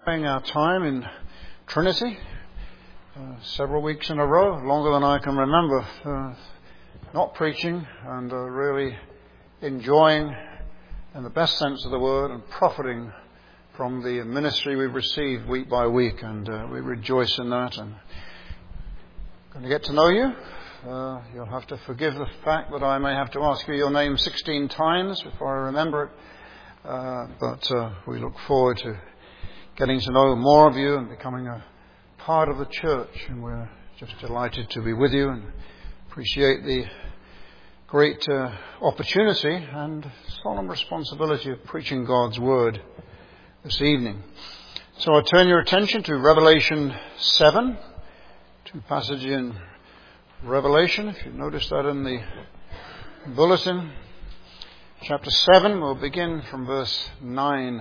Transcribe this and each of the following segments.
Our time in Trinity, several weeks in a row, longer than I can remember, not preaching and really enjoying, in the best sense of the word, and profiting from the ministry we've received week by week, and we rejoice in that. And going to get to know you. You'll have to forgive the fact that I may have to ask you your name 16 times before I remember it, but we look forward to getting to know more of you and becoming a part of the church. And we're just delighted to be with you and appreciate the great opportunity and solemn responsibility of preaching God's Word this evening. So I turn your attention to Revelation 7, two passages in Revelation. If you notice that in the bulletin, chapter 7, we'll begin from verse 9.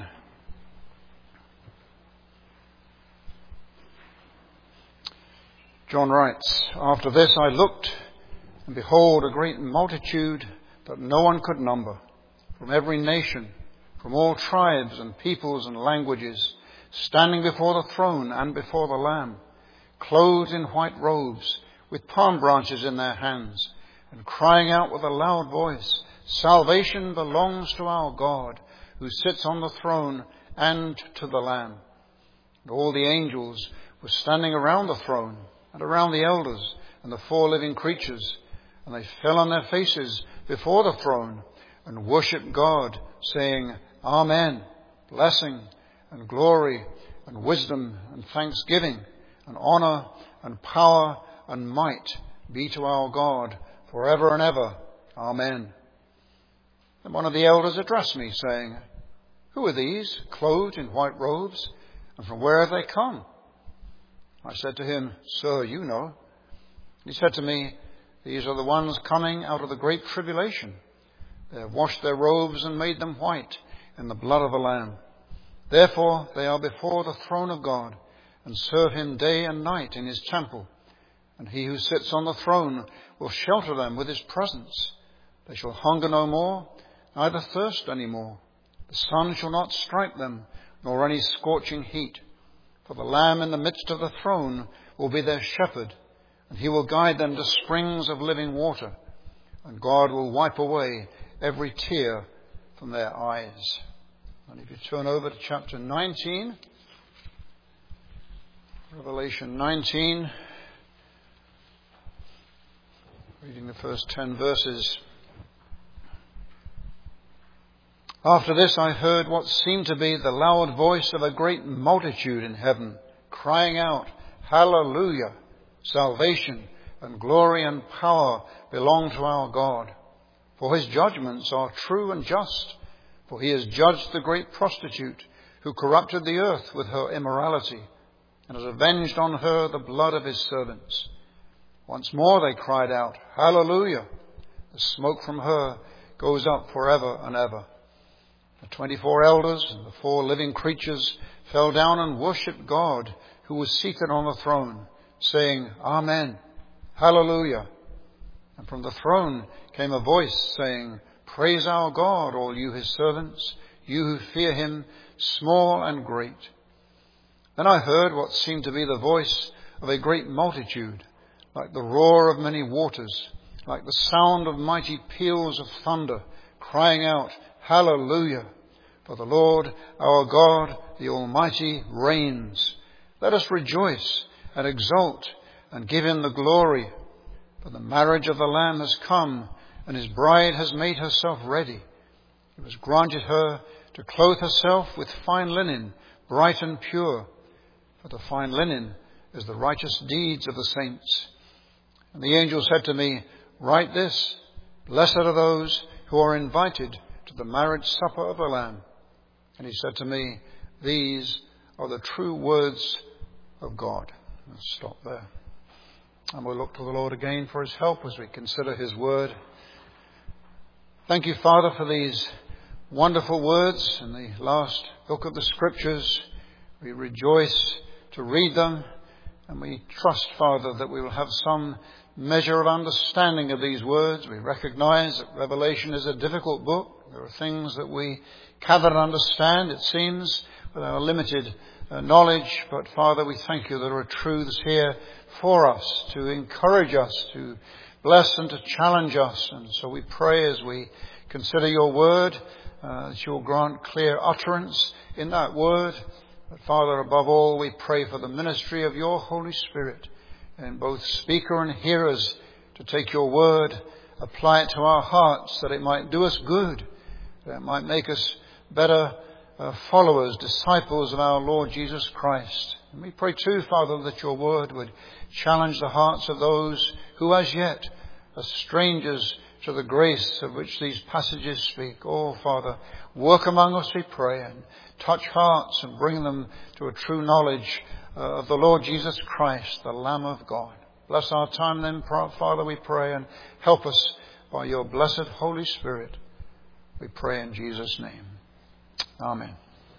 John writes, "After this I looked, and behold, a great multitude that no one could number, from every nation, from all tribes and peoples and languages, standing before the throne and before the Lamb, clothed in white robes, with palm branches in their hands, and crying out with a loud voice, 'Salvation belongs to our God, who sits on the throne, and to the Lamb.' And all the angels were standing around the throne, and around the elders and the four living creatures, and they fell on their faces before the throne and worshipped God, saying, 'Amen, blessing and glory and wisdom and thanksgiving and honor and power and might be to our God forever and ever. Amen.' And one of the elders addressed me, saying, 'Who are these, clothed in white robes, and from where have they come?' I said to him, 'Sir, you know.' He said to me, 'These are the ones coming out of the great tribulation. They have washed their robes and made them white in the blood of the Lamb. Therefore they are before the throne of God, and serve him day and night in his temple. And he who sits on the throne will shelter them with his presence. They shall hunger no more, neither thirst any more. The sun shall not strike them, nor any scorching heat. For the Lamb in the midst of the throne will be their shepherd, and he will guide them to springs of living water, and God will wipe away every tear from their eyes." And if you turn over to chapter 19, Revelation 19, reading the first 10 verses. "After this I heard what seemed to be the loud voice of a great multitude in heaven, crying out, 'Hallelujah! Salvation and glory and power belong to our God. For his judgments are true and just. For he has judged the great prostitute who corrupted the earth with her immorality, and has avenged on her the blood of his servants.' Once more they cried out, 'Hallelujah! The smoke from her goes up forever and ever.' The 24 elders and the 4 living creatures fell down and worshipped God, who was seated on the throne, saying, 'Amen, Hallelujah.' And from the throne came a voice saying, 'Praise our God, all you his servants, you who fear him, small and great.' Then I heard what seemed to be the voice of a great multitude, like the roar of many waters, like the sound of mighty peals of thunder, crying out, 'Hallelujah! For the Lord our God, the Almighty, reigns. Let us rejoice and exult and give him the glory. For the marriage of the Lamb has come, and his bride has made herself ready. It was granted her to clothe herself with fine linen, bright and pure. For the fine linen is the righteous deeds of the saints.' And the angel said to me, 'Write this, blessed are those who are invited to the marriage supper of the Lamb.' And he said to me, 'These are the true words of God.'" Let's stop there. And we'll look to the Lord again for his help as we consider his word. Thank you, Father, for these wonderful words in the last book of the Scriptures. We rejoice to read them, and we trust, Father, that we will have some measure of understanding of these words. We recognize that Revelation is a difficult book. There are things that we cannot understand, it seems, with our limited knowledge, but Father, we thank you there are truths here for us to encourage us, to bless and to challenge us. And so we pray as we consider your word, that you'll grant clear utterance in that word. But Father, above all, we pray for the ministry of your Holy Spirit in both speaker and hearers, to take your word, apply it to our hearts, that it might do us good, that it might make us better followers, disciples of our Lord Jesus Christ. And we pray too, Father, that your word would challenge the hearts of those who as yet are strangers to the grace of which these passages speak. Oh, Father, work among us, we pray, and touch hearts and bring them to a true knowledge of the Lord Jesus Christ, the Lamb of God. Bless our time then, Father, we pray, and help us by your blessed Holy Spirit. We pray in Jesus' name. Amen.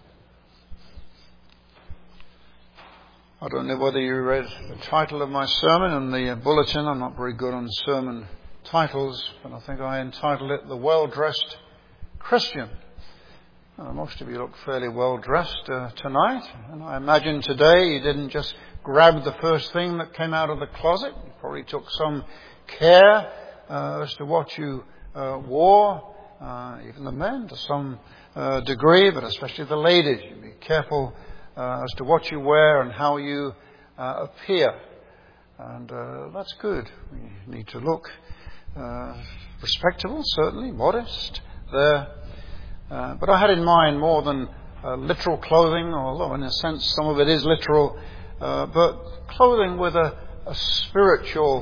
I don't know whether you read the title of my sermon in the bulletin. I'm not very good on sermon titles, but I think I entitled it The Well-Dressed Christian. Most of you look fairly well-dressed tonight, and I imagine today you didn't just grab the first thing that came out of the closet. You probably took some care as to what you wore, even the men to some degree, but especially the ladies. You be careful as to what you wear and how you appear. And that's good. We need to look respectable, certainly, modest there. But I had in mind more than literal clothing, although in a sense some of it is literal, but clothing with a spiritual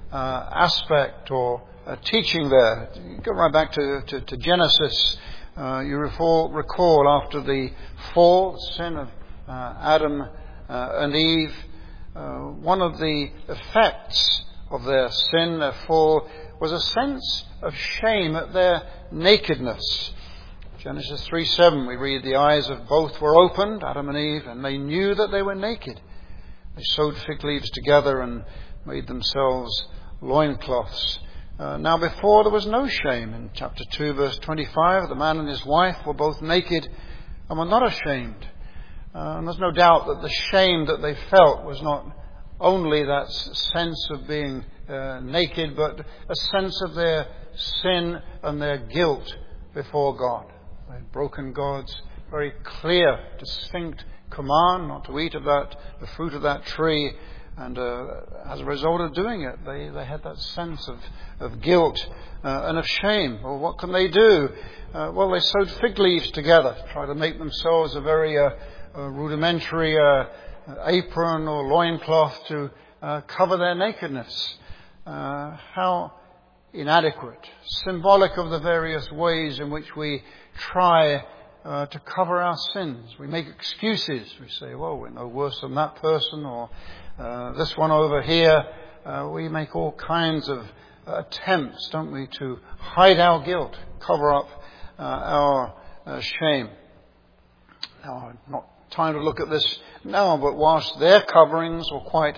aspect or a teaching there. You go right back to Genesis. You recall after the fall, sin of Adam and Eve, one of the effects of their sin, their fall, was a sense of shame at their nakedness. Genesis 3:7, we read, the eyes of both were opened, Adam and Eve, and they knew that they were naked. They sewed fig leaves together and made themselves loincloths. Now before there was no shame. In chapter 2, verse 25, the man and his wife were both naked and were not ashamed. And there's no doubt that the shame that they felt was not only that sense of being naked, but a sense of their sin and their guilt before God. They had broken God's very clear, distinct command not to eat of the fruit of that tree. And as a result of doing it, they had that sense of guilt and of shame. Well, what can they do? Well, they sewed fig leaves together, try to make themselves a very rudimentary apron or loincloth to cover their nakedness. How inadequate. Symbolic of the various ways in which we try to cover our sins. We make excuses. We say, well, we're no worse than that person, or this one over here. We make all kinds of attempts, don't we, to hide our guilt, cover up our shame. Now, not time to look at this now, but whilst their coverings were quite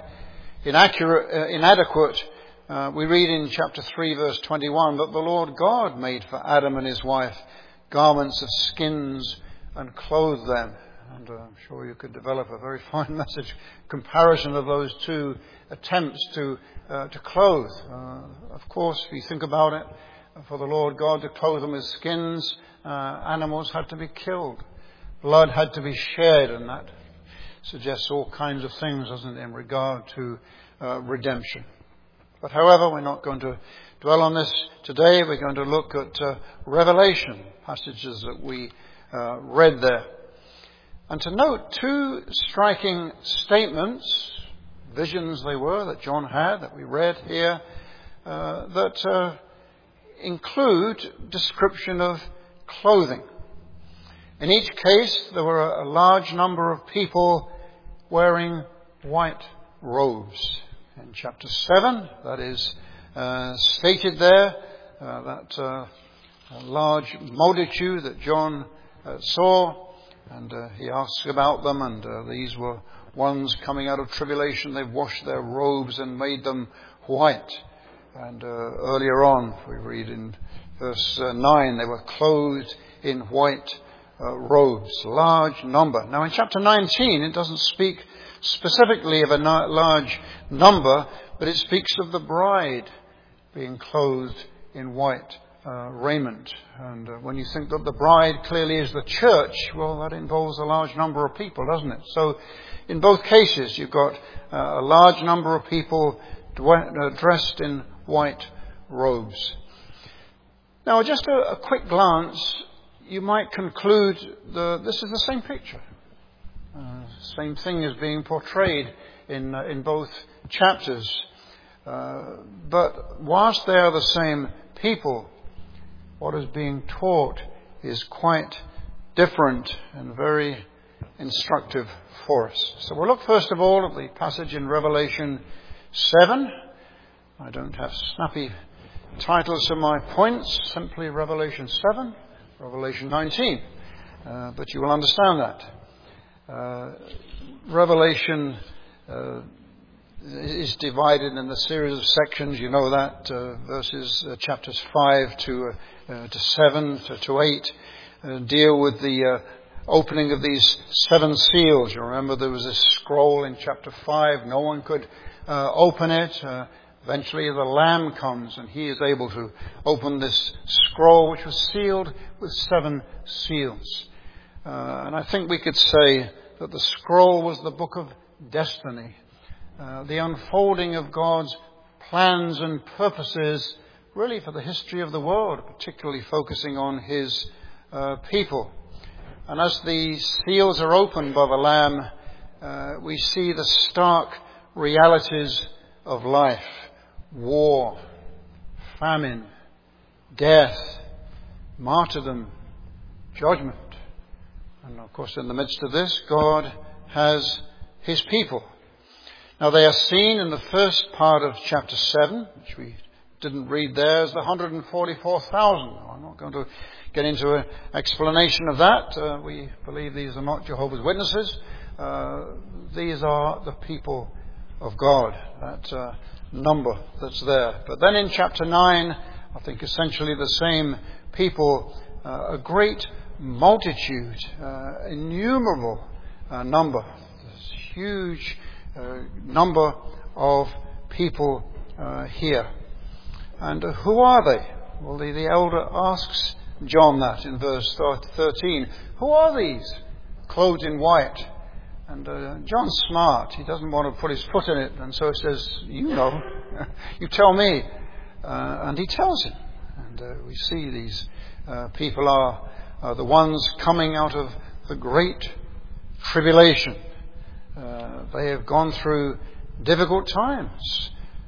inadequate, we read in chapter 3, verse 21, that the Lord God made for Adam and his wife garments of skins and clothed them. And I'm sure you could develop a very fine message comparison of those two attempts to clothe. Of course, if you think about it, for the Lord God to clothe them with skins, animals had to be killed. Blood had to be shed, and that suggests all kinds of things, doesn't it, in regard to redemption. But however, we're not going to dwell on this today. We're going to look at Revelation, passages that we read there. And to note two striking statements, visions they were, that John had, that we read here, that include description of clothing. In each case, there were a large number of people wearing white robes. In chapter 7, that is stated there, that large multitude that John saw, and he asks about them, and these were ones coming out of tribulation. They've washed their robes and made them white. And earlier on, we read in verse 9, they were clothed in white robes. Large number. Now in chapter 19 it doesn't speak specifically of a large number, but it speaks of the bride being clothed in white raiment. And when you think that the bride clearly is the church, well, that involves a large number of people, doesn't it? So in both cases you've got a large number of people dressed in white robes. Now just a quick glance, you might conclude this is the same picture. Same thing is being portrayed in both chapters. But whilst they are the same people, what is being taught is quite different and very instructive for us. So we'll look first of all at the passage in Revelation 7. I don't have snappy titles to my points, simply Revelation 7, Revelation 19. But you will understand that. Revelation is divided in a series of sections, you know that, chapters 5 to 7 to 8 deal with the opening of these 7 seals. You remember there was a scroll in chapter 5, no one could open it. Eventually the Lamb comes and he is able to open this scroll which was sealed with 7 seals. And I think we could say that the scroll was the book of destiny. The unfolding of God's plans and purposes really for the history of the world, particularly focusing on his people. And as the seals are opened by the Lamb, we see the stark realities of life. War, famine, death, martyrdom, judgment. And of course in the midst of this, God has his people. Now they are seen in the first part of chapter 7, which we didn't read there, as the 144,000. I'm not going to get into an explanation of that. We believe these are not Jehovah's Witnesses. These are the people of God, that number that's there. But then in chapter 9, I think essentially the same people, a great multitude, innumerable number, this huge number of people here. And who are they? Well, the elder asks John that in verse 13. Who are these clothed in white? And John's smart. He doesn't want to put his foot in it. And so he says, you know, you tell me. And he tells him. And we see these people are the ones coming out of the great tribulation. They have gone through difficult times.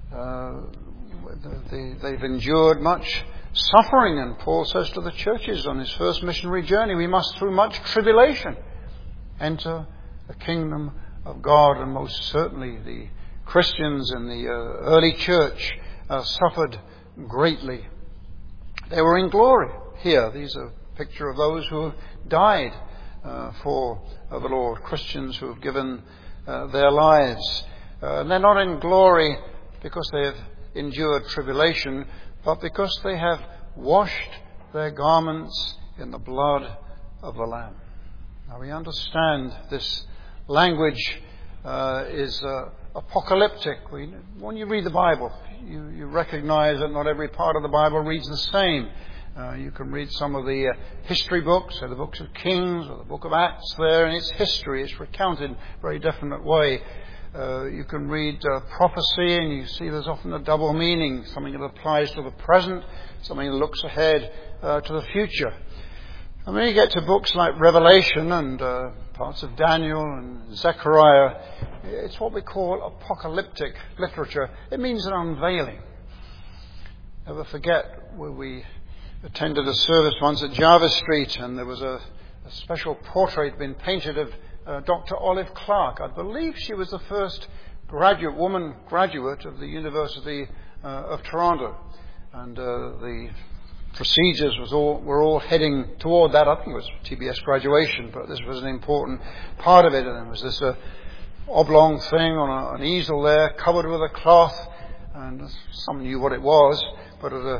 They've endured much suffering. And Paul says to the churches on his first missionary journey, we must through much tribulation enter the kingdom of God. And most certainly the Christians in the early church suffered greatly. They were in glory here. These are a picture of those who died for the Lord, Christians who have given their lives. And they're not in glory because they have endured tribulation, but because they have washed their garments in the blood of the Lamb. Now we understand this language is apocalyptic. When you read the Bible, you recognize that not every part of the Bible reads the same. You can read some of the history books, or the books of Kings, or the book of Acts there, and it's history. It's recounted in a very definite way. You can read prophecy, and you see there's often a double meaning, something that applies to the present, something that looks ahead to the future. And when you get to books like Revelation and parts of Daniel and Zechariah, it's what we call apocalyptic literature. It means an unveiling. Never forget where we attended a service once at Jarvis Street, and there was a special portrait being painted of Dr. Olive Clark. I believe she was the first woman graduate of the University of Toronto. And the procedures were all heading toward that. I think it was TBS graduation, but this was an important part of it. And there was this oblong thing on an easel there, covered with a cloth, and some knew what it was, but at a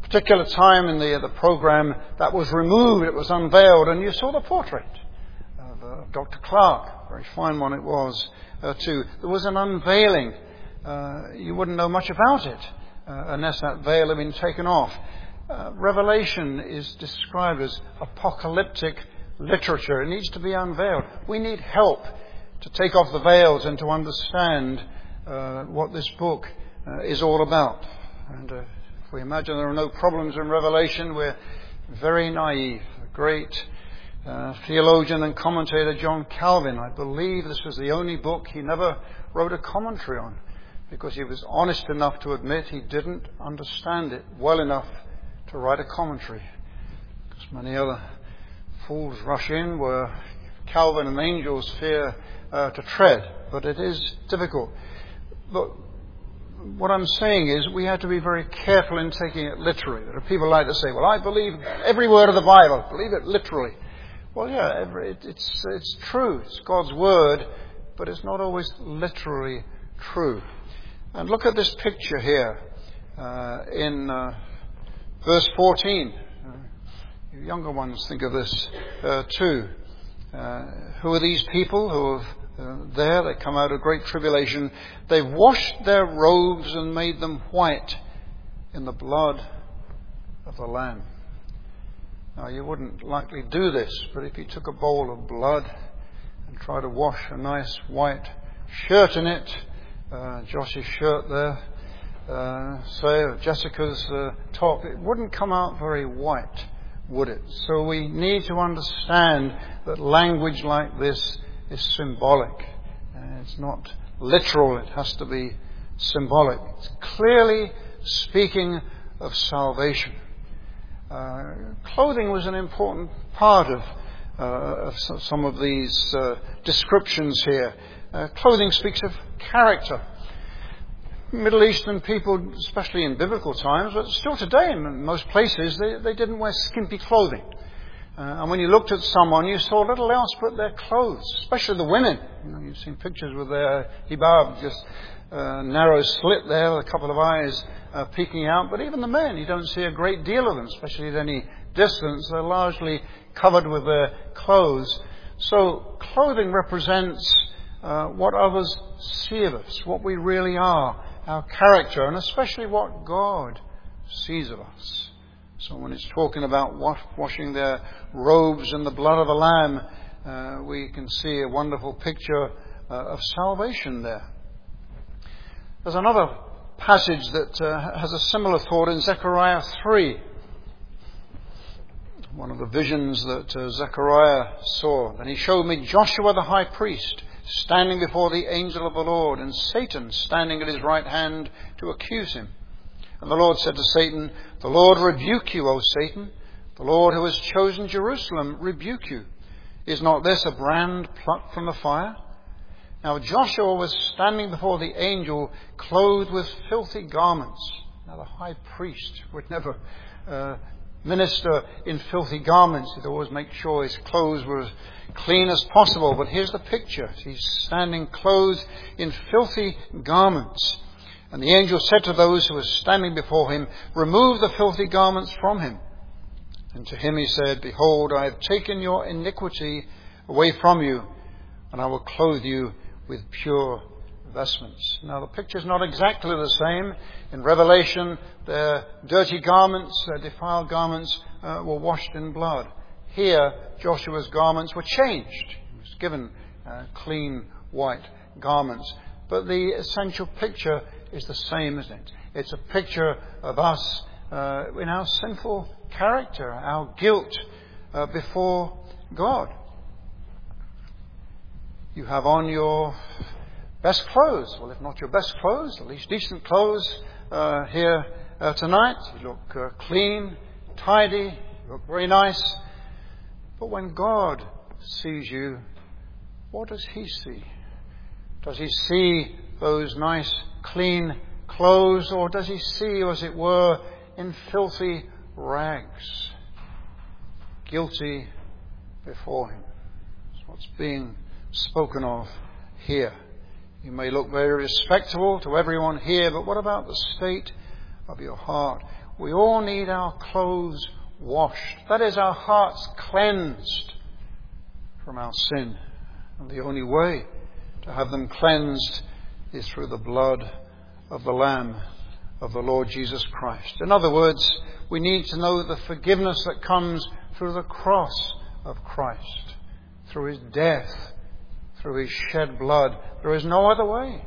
particular time in the program that was removed, it was unveiled, and you saw the portrait of Dr. Clark. A very fine one it was, too. There was an unveiling. You wouldn't know much about it unless that veil had been taken off. Revelation is described as apocalyptic literature. It needs to be unveiled. We need help to take off the veils and to understand what this book is all about. And if we imagine there are no problems in Revelation, we're very naive. A great theologian and commentator, John Calvin, I believe this was the only book he never wrote a commentary on, because he was honest enough to admit he didn't understand it well enough to write a commentary. Because many other fools rush in where Calvin and angels fear to tread. But it is difficult. But what I'm saying is we have to be very careful in taking it literally. There are people who like to say, well, I believe every word of the Bible. Believe it literally. Well, yeah, it's true. It's God's word, but it's not always literally true. And look at this picture here in verse 14. You younger ones think of this too. Who are these people who have there? They come out of great tribulation. They've washed their robes and made them white in the blood of the Lamb. Now, you wouldn't likely do this, but if you took a bowl of blood and tried to wash a nice white shirt in it, Josh's shirt there, say, or Jessica's top, it wouldn't come out very white, would it? So we need to understand that language like this is symbolic. It's not literal, it has to be symbolic. It's clearly speaking of salvation. Clothing was an important part of some of these descriptions here. Clothing speaks of character. Middle Eastern people, especially in biblical times, but still today in most places, they didn't wear skimpy clothing. And when you looked at someone, you saw little else but their clothes, especially the women. You know, you've seen pictures with their hijab, just narrow slit there, with a couple of eyes peeking out. But even the men, you don't see a great deal of them, especially at any distance. They're largely covered with their clothes. So clothing represents what others see of us, what we really are, our character, and especially what God sees of us. So when it's talking about washing their robes in the blood of the Lamb, we can see a wonderful picture of salvation there. There's another passage that has a similar thought in Zechariah 3. One of the visions that Zechariah saw. Then he showed me Joshua the high priest standing before the angel of the Lord, and Satan standing at his right hand to accuse him. And the Lord said to Satan, the Lord rebuke you, O Satan. The Lord who has chosen Jerusalem rebuke you. Is not this a brand plucked from the fire? Now Joshua was standing before the angel clothed with filthy garments. Now the high priest would never minister in filthy garments. He'd always make sure his clothes were as clean as possible. But here's the picture. He's standing clothed in filthy garments. And the angel said to those who were standing before him, remove the filthy garments from him. And to him he said, behold, I have taken your iniquity away from you, and I will clothe you with pure vestments. Now the picture's not exactly the same. In Revelation, their dirty garments, their defiled garments were washed in blood. Here, Joshua's garments were changed. He was given clean white garments. But the essential picture is the same, isn't it? It's a picture of us in our sinful character, our guilt before God. You have on your best clothes. Well, if not your best clothes, at least decent clothes here tonight. You look clean, tidy, you look very nice. But when God sees you, what does He see? Does He see those nice, clean clothes, or does He see you, as it were, in filthy rags, guilty before Him? That's what's being spoken of here. You may look very respectable to everyone here, but what about the state of your heart? we all need our clothes washed. That is, our hearts cleansed from our sin. And the only way to have them cleansed is through the blood of the Lamb of the Lord Jesus Christ. In other words, we need to know the forgiveness that comes through the cross of Christ, through his death, through his shed blood. There is no other way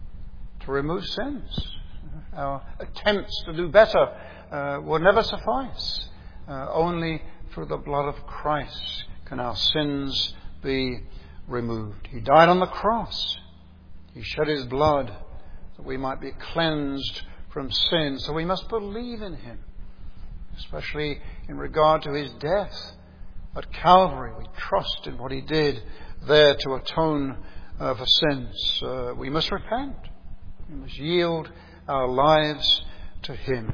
to remove sins. Our attempts to do better will never suffice. Only through the blood of Christ can our sins be removed. He died on the cross. He shed his blood that we might be cleansed from sin. So we must believe in him, especially in regard to his death at Calvary. We trust in what he did there to atone for sins. We must repent. We must yield our lives to him.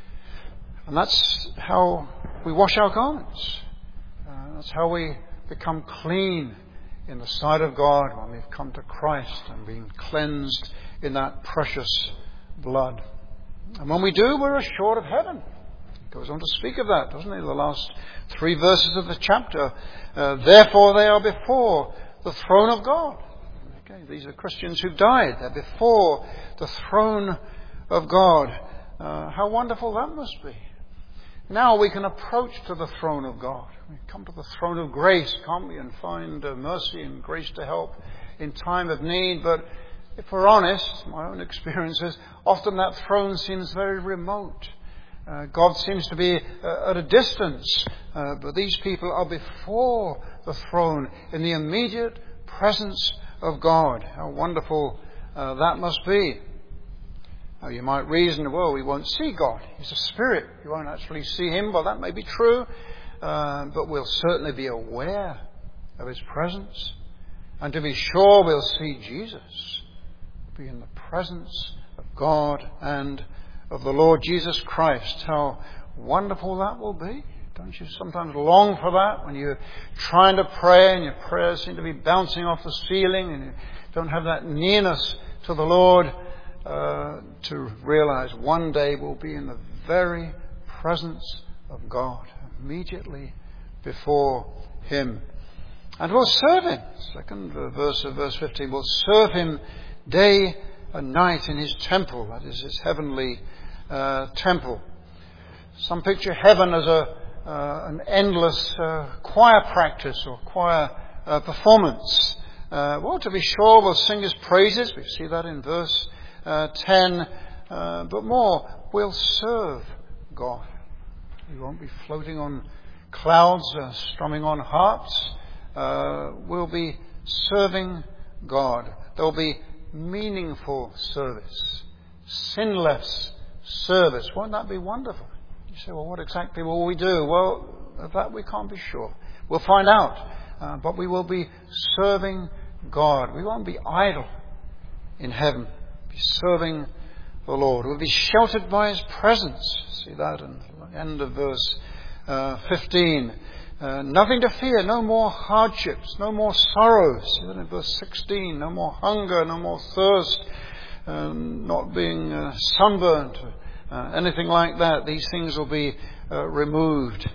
And that's how we wash our garments. That's how we become clean in the sight of God when we've come to Christ and been cleansed in that precious blood. And when we do, we're assured of heaven. He goes on to speak of that, doesn't he? The last 3 verses of the chapter. Therefore they are before the throne of God. Okay, these are Christians who've died. They're before the throne of God. How wonderful that must be. Now we can approach to the throne of God. We come to the throne of grace, can't we, and find mercy and grace to help in time of need. But if we're honest, my own experience is often that throne seems very remote. God seems to be at a distance. But these people are before the throne in the immediate presence of God. How wonderful that must be. Now you might reason, well, we won't see God. He's a spirit. You won't actually see him. Well, that may be true. But we'll certainly be aware of his presence. And to be sure, we'll see Jesus. Be in the presence of God and of the Lord Jesus Christ. How wonderful that will be. Don't you sometimes long for that when you're trying to pray and your prayers seem to be bouncing off the ceiling and you don't have that nearness to the Lord, to realize one day we'll be in the very presence of God, immediately before him. And we'll serve him. Second verse of verse 15. We'll serve him day and night in his temple. That is his heavenly temple. Some picture heaven as an endless choir practice or choir performance. Well, to be sure, we'll sing his praises. We see that in verse 10. But more, we'll serve God. We won't be floating on clouds, strumming on harps. We'll be serving God. There'll be meaningful service, sinless service. Won't that be wonderful? You say, well, what exactly will we do? Well, of that we can't be sure. We'll find out. But we will be serving God. We won't be idle in heaven. We'll be serving the Lord. We'll be sheltered by his presence. See that in the end of verse 15. Nothing to fear, no more hardships, no more sorrows. See that in verse 16. No more hunger, no more thirst, not being sunburnt, anything like that. These things will be removed.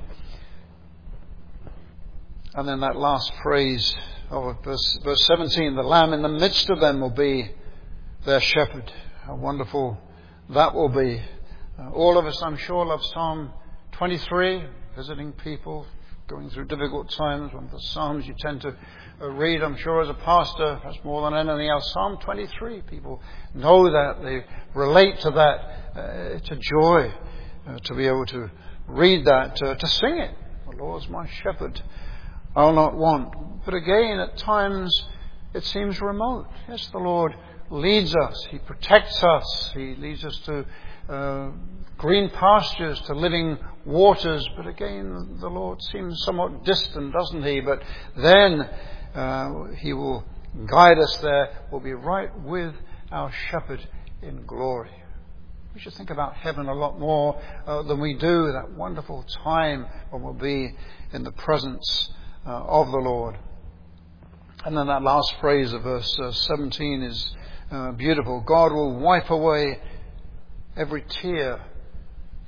And then that last phrase of verse 17, the Lamb in the midst of them will be their shepherd. How wonderful that will be. All of us, I'm sure, love Psalm 23, visiting people going through difficult times. One of the Psalms you tend to read, I'm sure, as a pastor, perhaps more than anything else. Psalm 23. People know that. They relate to that. It's a joy to be able to read that, to sing it. The Lord's my shepherd, I'll not want. But again, at times, it seems remote. Yes, the Lord leads us. He protects us. He leads us to green pastures, to living waters. But again, the Lord seems somewhat distant, doesn't he? But then he will guide us there. We'll be right with our shepherd in glory. We should think about heaven a lot more than we do, that wonderful time when we'll be in the presence of the Lord. And then that last phrase of verse 17 is beautiful. God will wipe away every tear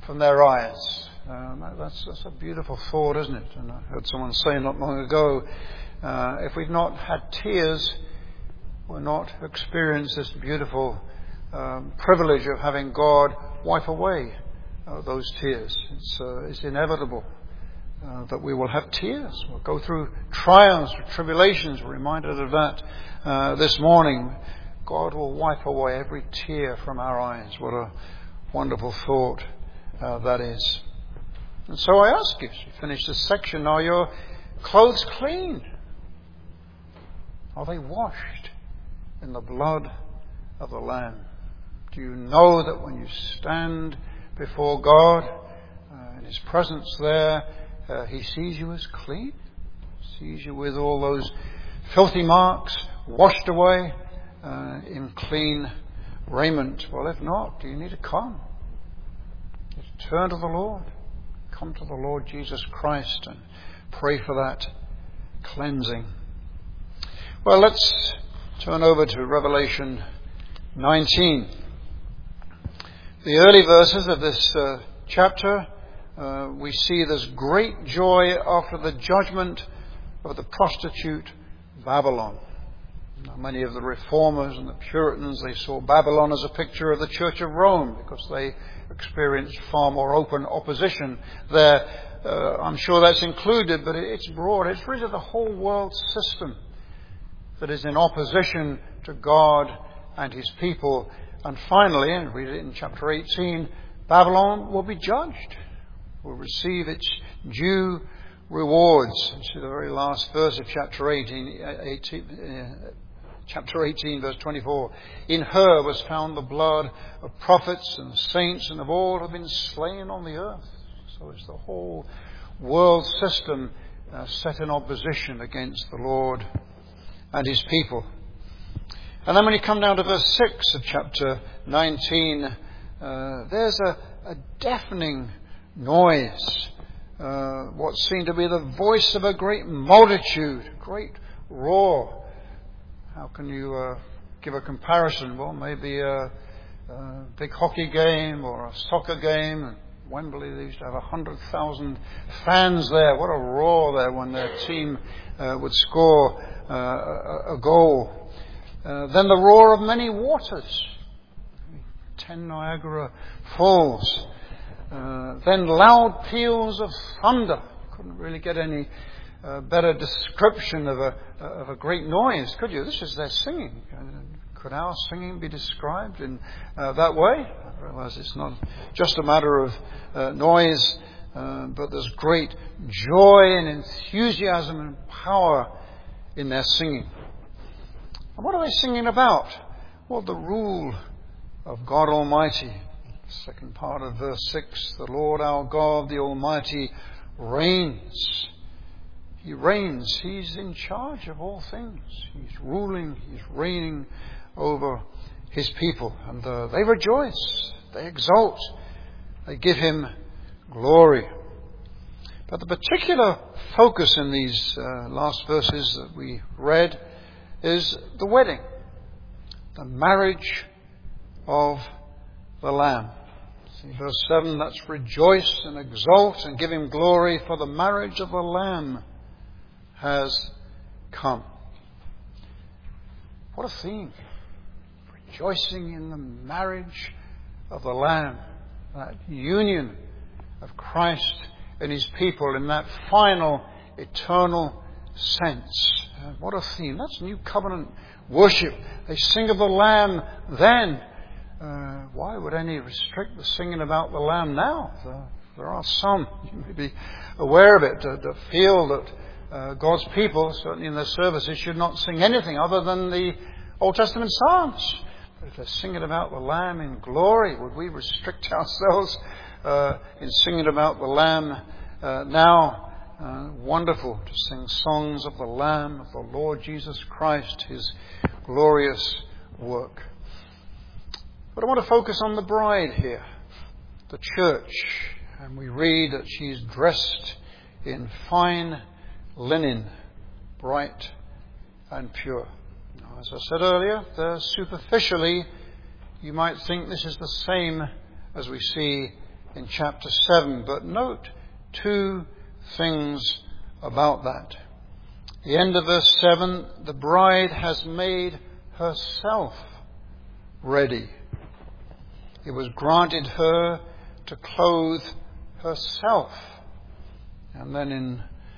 from their eyes. That's a beautiful thought, isn't it? And I heard someone say not long ago, if we've not had tears, we're not experienced this beautiful privilege of having God wipe away those tears. It's inevitable that we will have tears. We'll go through trials, tribulations. We're reminded of that this morning. God will wipe away every tear from our eyes. What a wonderful thought that is. And so I ask you, as you finish this section, are your clothes clean? Are they washed in the blood of the Lamb? Do you know that when you stand before God, in His presence there, He sees you as clean? Sees you with all those filthy marks washed away in clean raiment? Well, if not, do you need to come? Just turn to the Lord. Come to the Lord Jesus Christ and pray for that cleansing. Well, let's turn over to Revelation 19. The early verses of this chapter, we see this great joy after the judgment of the prostitute Babylon. Now, many of the reformers and the Puritans, they saw Babylon as a picture of the Church of Rome because they experienced far more open opposition there. I'm sure that's included, but it's broad. It's really the whole world system that is in opposition to God and His people. And finally, and read it in chapter 18, Babylon will be judged, will receive its due rewards. See the very last verse of chapter 18, verse 24. In her was found the blood of prophets and saints and of all who have been slain on the earth. So it's the whole world system set in opposition against the Lord and His people. And then when you come down to verse 6 of chapter 19, there's a deafening noise. What seemed to be the voice of a great multitude, a great roar. How can you give a comparison? Well, maybe a big hockey game or a soccer game. At Wembley, they used to have 100,000 fans there. What a roar there when their team would score a goal. Then the roar of many waters. 10 Niagara Falls. Then loud peals of thunder. Couldn't really get any better description of a great noise, could you? This is their singing. Could our singing be described in that way? I realize it's not just a matter of noise, but there's great joy and enthusiasm and power in their singing. And what are they singing about? Well, the rule of God Almighty. Second part of verse 6, the Lord our God, the Almighty, reigns. He reigns. He's in charge of all things. He's ruling. He's reigning over His people. And they rejoice. They exult. They give Him glory. But the particular focus in these last verses that we read is the wedding, the marriage of the Lamb. See verse 7, that's rejoice and exult and give Him glory, for the marriage of the Lamb has come. What a theme. Rejoicing in the marriage of the Lamb, that union of Christ and His people in that final eternal sense. What a theme. That's New Covenant worship. They sing of the Lamb then. Why would any restrict the singing about the Lamb now? There are some, you may be aware of it, that feel that God's people, certainly in their services, should not sing anything other than the Old Testament Psalms. But if they're singing about the Lamb in glory, would we restrict ourselves in singing about the Lamb now? Wonderful to sing songs of the Lamb, of the Lord Jesus Christ, His glorious work. But I want to focus on the bride here, the church. And we read that she's dressed in fine linen, bright and pure. Now, as I said earlier, superficially you might think this is the same as we see in chapter 7. But note two things about that. The end of verse 7, the bride has made herself ready. It was granted her to clothe herself. And then in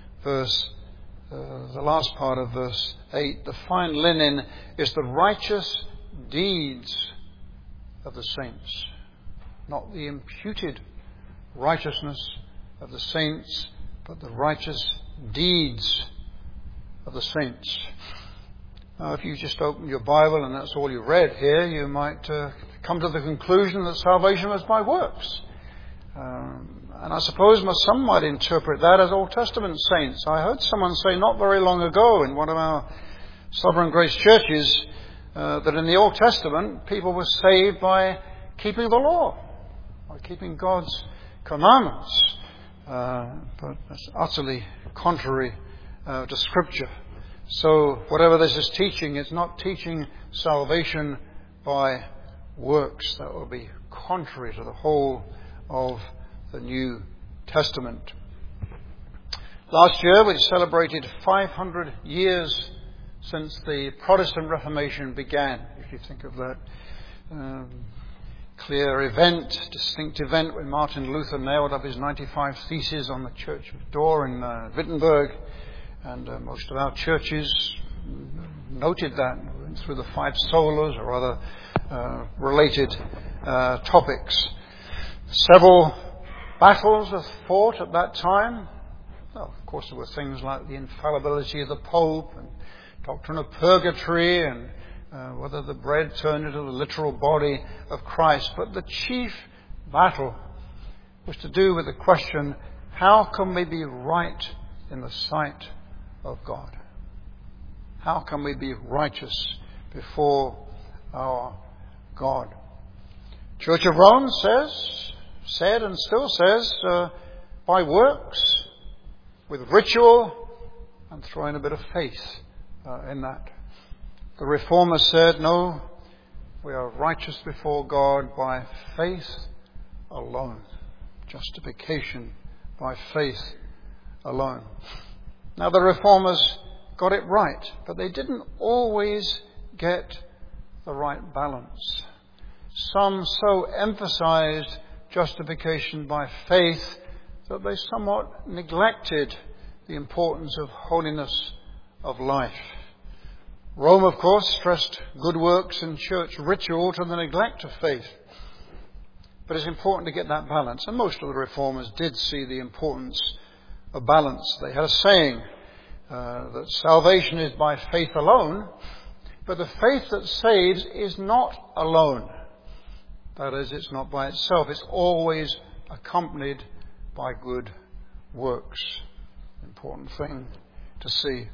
the last part of verse 8, the fine linen is the righteous deeds of the saints. Not the imputed righteousness of the saints, but the righteous deeds of the saints. Now, if you just open your Bible and that's all you read here, you might come to the conclusion that salvation was by works. And I suppose some might interpret that as Old Testament saints. I heard someone say not very long ago in one of our Sovereign Grace churches that in the Old Testament people were saved by keeping the law, by keeping God's commandments. But that's utterly contrary to Scripture. So whatever this is teaching, it's not teaching salvation by works. That will be contrary to the whole of the New Testament. Last year we celebrated 500 years since the Protestant Reformation began. If you think of that clear event, distinct event, when Martin Luther nailed up his 95 Theses on the Church Door in Wittenberg, and most of our churches noted that through the 5 solas or other related topics. Several battles were fought at that time. Well, of course, there were things like the infallibility of the Pope and doctrine of purgatory and whether the bread turned into the literal body of Christ. But the chief battle was to do with the question, how can we be right in the sight of God? How can we be righteous before our God? Church of Rome said and still says, by works, with ritual, and throw in a bit of faith in that. The Reformers said, no, we are righteous before God by faith alone. Justification by faith alone. Now the Reformers got it right, but they didn't always get the right balance. Some so emphasized justification by faith that they somewhat neglected the importance of holiness of life. Rome, of course, stressed good works and church ritual to the neglect of faith. But it's important to get that balance. And most of the Reformers did see the importance of balance. They had a saying that salvation is by faith alone, but the faith that saves is not alone. That is, it's not by itself. It's always accompanied by good works. Important thing to see.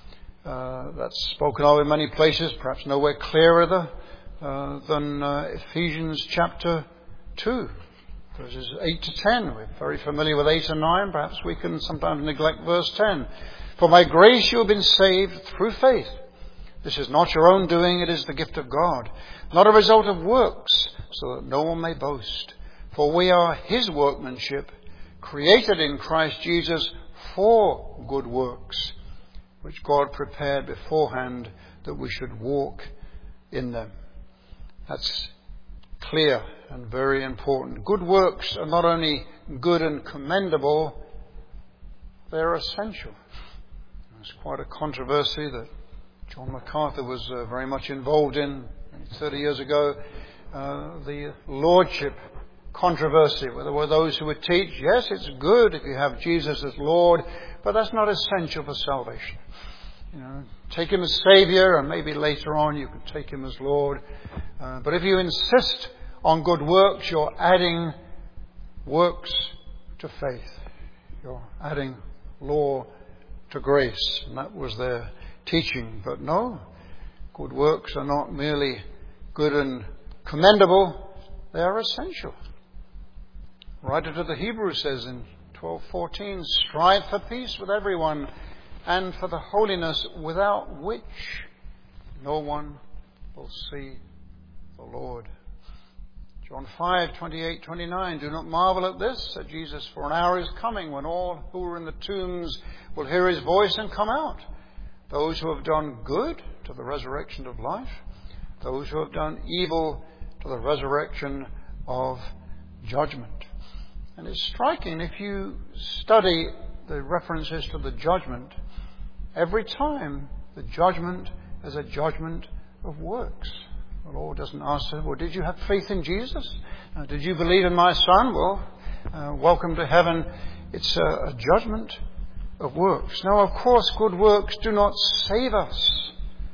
That's spoken of in many places, perhaps nowhere clearer than Ephesians chapter 2, verses 8 to 10. We're very familiar with 8 and 9. Perhaps we can sometimes neglect verse 10. For by grace you have been saved through faith. This is not your own doing, it is the gift of God, not a result of works, so that no one may boast. For we are his workmanship, created in Christ Jesus for good works, which God prepared beforehand that we should walk in them. That's clear and very important. Good works are not only good and commendable, they're essential. There's quite a controversy that John MacArthur was very much involved in 30 years ago, the lordship controversy, where there were those who would teach, yes, it's good if you have Jesus as Lord, but that's not essential for salvation. Take him as Saviour, and maybe later on you can take him as Lord. But if you insist on good works, you're adding works to faith. You're adding law to grace. And that was their teaching. But no, good works are not merely good and commendable, they are essential. Writer to the Hebrews says in 12:14, strive for peace with everyone and for the holiness without which no one will see the Lord. John 5:28-29, do not marvel at this, said Jesus, for an hour is coming when all who are in the tombs will hear his voice and come out. Those who have done good to the resurrection of life, those who have done evil to the resurrection of judgment. And it's striking if you study the references to the judgment, every time the judgment is a judgment of works. The Lord doesn't ask them, well, did you have faith in Jesus? Did you believe in my Son? Well, welcome to heaven. It's a judgment of works. Now, of course, good works do not save us,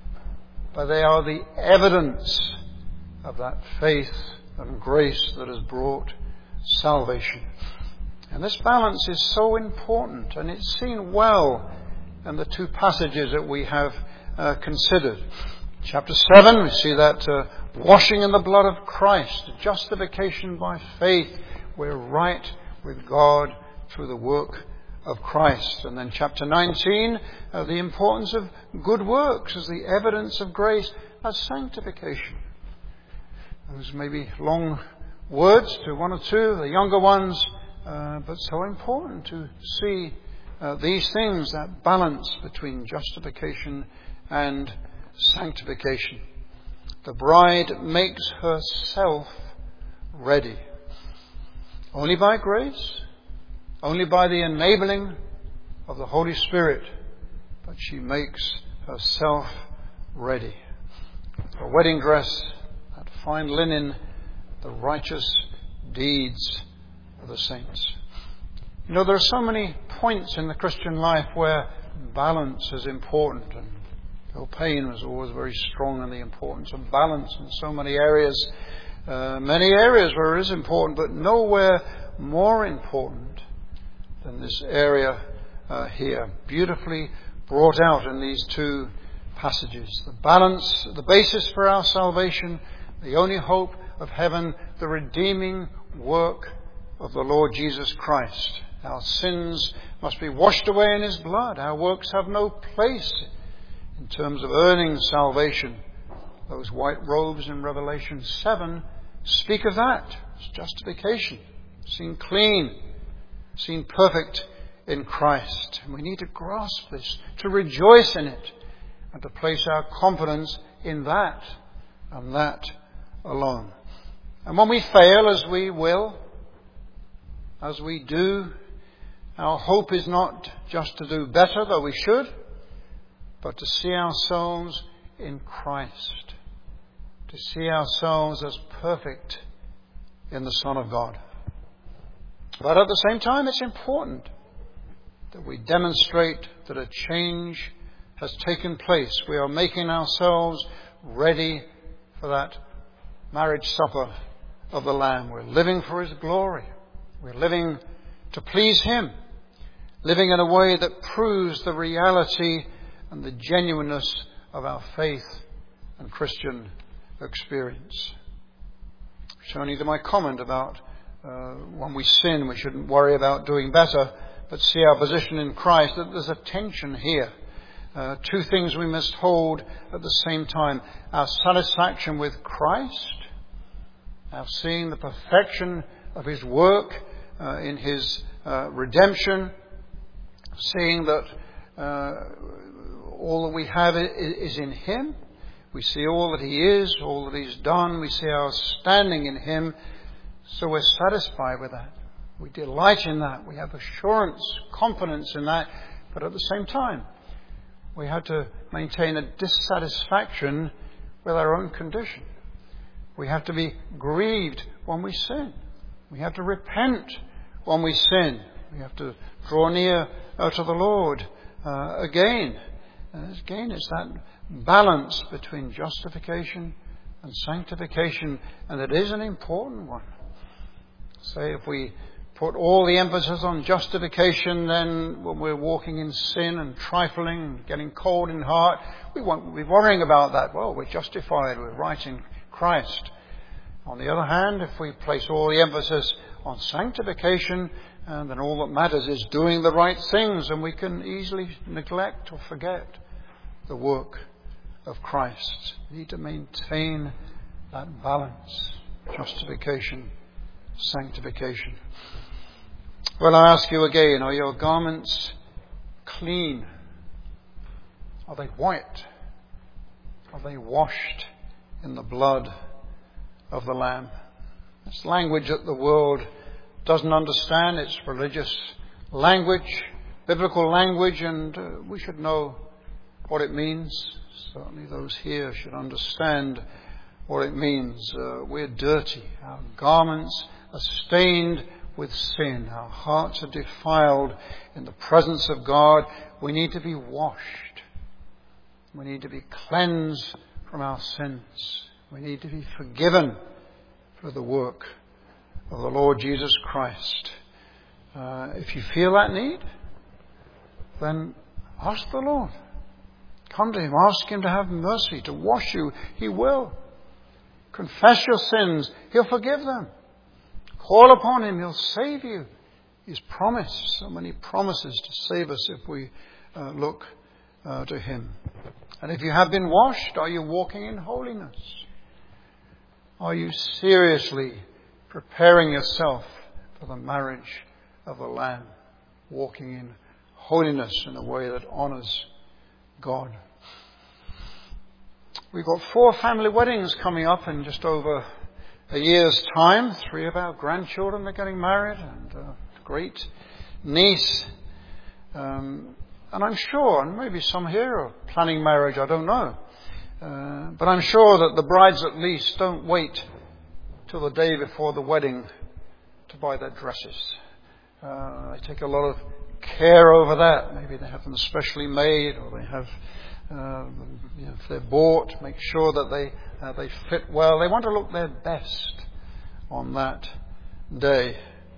but they are the evidence of that faith and grace that has brought salvation. And this balance is so important, and it's seen well in the two passages that we have considered. Chapter 7, we see that washing in the blood of Christ, justification by faith. We're right with God through the work of Christ. And then chapter 19, the importance of good works as the evidence of grace as sanctification. Those may be long words to one or two of the younger ones, but so important to see these things, that balance between justification and sanctification. The bride makes herself ready. Only by grace, only by the enabling of the Holy Spirit, but she makes herself ready. Her wedding dress, that fine linen, the righteous deeds of the saints. You know, there are so many points in the Christian life where balance is important, and Bill Payne was always very strong in the importance of balance in so many areas. Many areas where it is important, but nowhere more important than this area here. Beautifully brought out in these two passages. The balance, the basis for our salvation, the only hope of heaven, the redeeming work of the Lord Jesus Christ. Our sins must be washed away in his blood. Our works have no place in terms of earning salvation. Those white robes in Revelation 7 speak of that. It's justification. Seen clean, seen perfect in Christ. And we need to grasp this, to rejoice in it, and to place our confidence in that and that alone. And when we fail, as we will, as we do, our hope is not just to do better, though we should, but to see ourselves in Christ, to see ourselves as perfect in the Son of God. But at the same time, it's important that we demonstrate that a change has taken place. We are making ourselves ready for that marriage supper of the Lamb. We're living for his glory. We're living to please him, living in a way that proves the reality and the genuineness of our faith and Christian experience. Returning to my comment about when we sin, we shouldn't worry about doing better, but see our position in Christ, that there's a tension here. Two things we must hold at the same time. Our satisfaction with Christ, our seeing the perfection of his work in his redemption, seeing that all that we have is in him. We see all that he is, all that he's done. We see our standing in him. So we're satisfied with that. We delight in that. We have assurance, confidence in that. But at the same time, we have to maintain a dissatisfaction with our own condition. We have to be grieved when we sin. We have to repent when we sin. We have to draw near to the Lord again. And again, it's that balance between justification and sanctification, and it is an important one. Say, if we put all the emphasis on justification, then when we're walking in sin and trifling and getting cold in heart, we won't be worrying about that. Well, we're justified, we're right in Christ. On the other hand, if we place all the emphasis on sanctification, then all that matters is doing the right things, and we can easily neglect or forget the work of Christ. We need to maintain that balance. justification, sanctification. Well, I ask you again, are your garments clean? Are they white? Are they washed in the blood of the Lamb? It's language that the world doesn't understand. It's religious language, biblical language, and we should know what it means. Certainly those here should understand what it means. We're dirty. Our garments are stained with sin. Our hearts are defiled in the presence of God. We need to be washed. We need to be cleansed from our sins. We need to be forgiven for the work of the Lord Jesus Christ. If you feel that need, then ask the Lord. Come to Him. Ask Him to have mercy, to wash you. He will. Confess your sins. He'll forgive them. Call upon Him. He'll save you. He's promised so many promises to save us if we look to Him. And if you have been washed, are you walking in holiness? Are you seriously preparing yourself for the marriage of the Lamb, walking in holiness in a way that honours God? We've got 4 family weddings coming up in just over a year's time. 3 of our grandchildren are getting married, and a great niece. And I'm sure, and maybe some here are planning marriage, I don't know. But I'm sure that the brides at least don't wait till the day before the wedding to buy their dresses. They take a lot of care over that. Maybe they have them specially made, or they have, if they're bought, make sure that they fit well. They want to look their best on that day.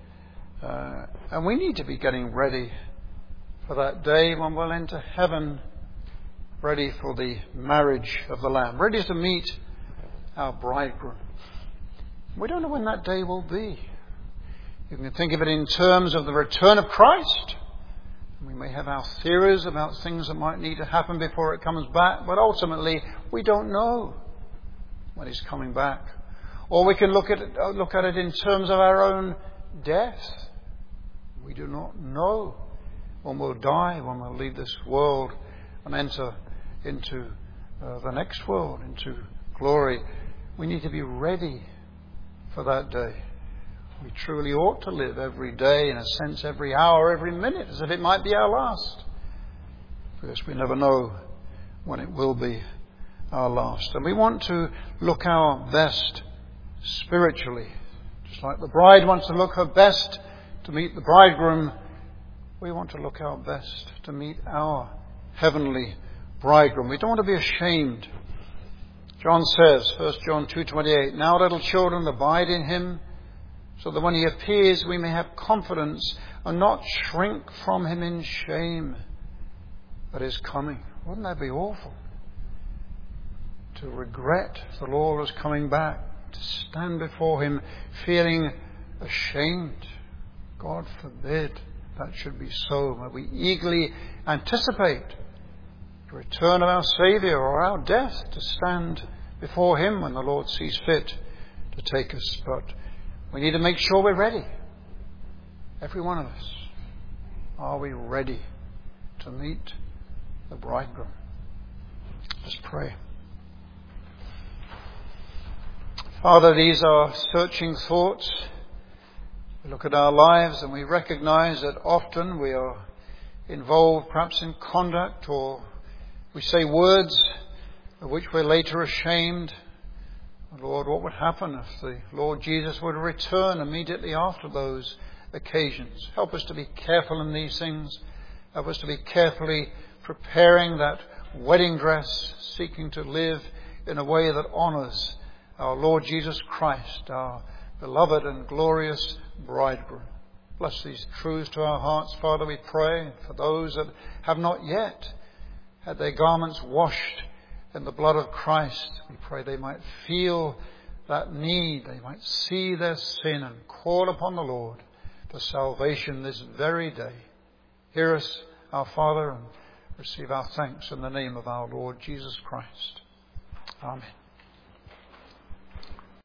And we need to be getting ready for that day when we'll enter heaven, ready for the marriage of the Lamb, ready to meet our bridegroom. We don't know when that day will be. You can think of it in terms of the return of Christ. We may have our theories about things that might need to happen before it comes back, but ultimately we don't know when He's coming back. Or we can look at it in terms of our own death. We do not know when we'll die, when we'll leave this world and enter into the next world, into glory. We need to be ready for that day. We truly ought to live every day, in a sense every hour, every minute, as if it might be our last. Because we never know when it will be our last. And we want to look our best spiritually. Just like the bride wants to look her best to meet the bridegroom, we want to look our best to meet our heavenly bridegroom. We don't want to be ashamed. John says, 1 John 2:28, "Now little children, abide in Him, so that when He appears we may have confidence and not shrink from Him in shame at His coming." Wouldn't that be awful? To regret the Lord is coming back, to stand before Him feeling ashamed. God forbid that should be so. May we eagerly anticipate the return of our Saviour or our death to stand before Him when the Lord sees fit to take us. But we need to make sure we're ready. Every one of us. Are we ready to meet the bridegroom? Let's pray. Father, these are searching thoughts. We look at our lives and we recognize that often we are involved perhaps in conduct, or we say words of which we're later ashamed. Lord, what would happen if the Lord Jesus would return immediately after those occasions? Help us to be careful in these things. Help us to be carefully preparing that wedding dress, seeking to live in a way that honours our Lord Jesus Christ, our beloved and glorious bridegroom. Bless these truths to our hearts, Father, we pray. For those that have not yet had their garments washed in the blood of Christ, we pray they might feel that need. They might see their sin and call upon the Lord for salvation this very day. Hear us, our Father, and receive our thanks in the name of our Lord Jesus Christ. Amen.